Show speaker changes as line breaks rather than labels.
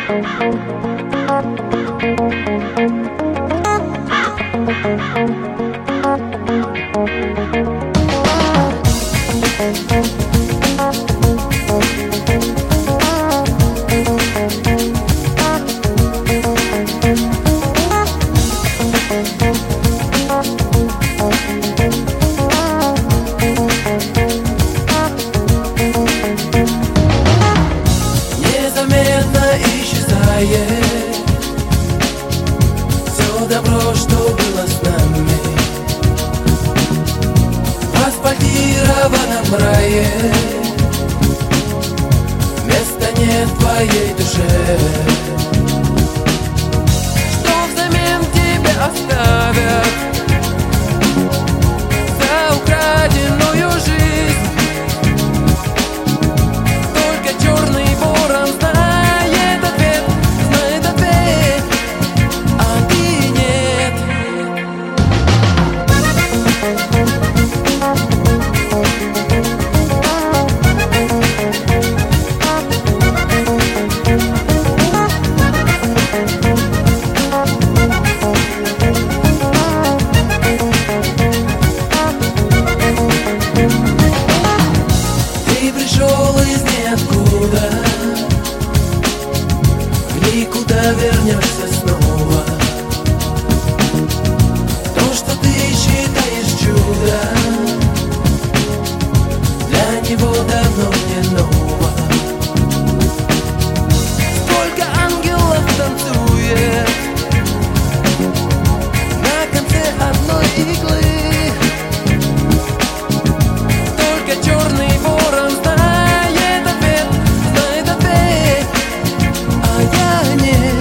Незаметно исчезает все добро, что было с нами. В асфальтированном рае места нет в твоей душе. Что взамен тебе оставят за украденную жизнь? Только черный ворон знает ответ, а ты нет. Ты пришел из ниоткуда, в никуда вернешься снова. То, что ты считаешь чудом, для него давно не ново. Сколько ангелов танцует на конце одной иглы. Только черный ворон знает ответ, а я нет.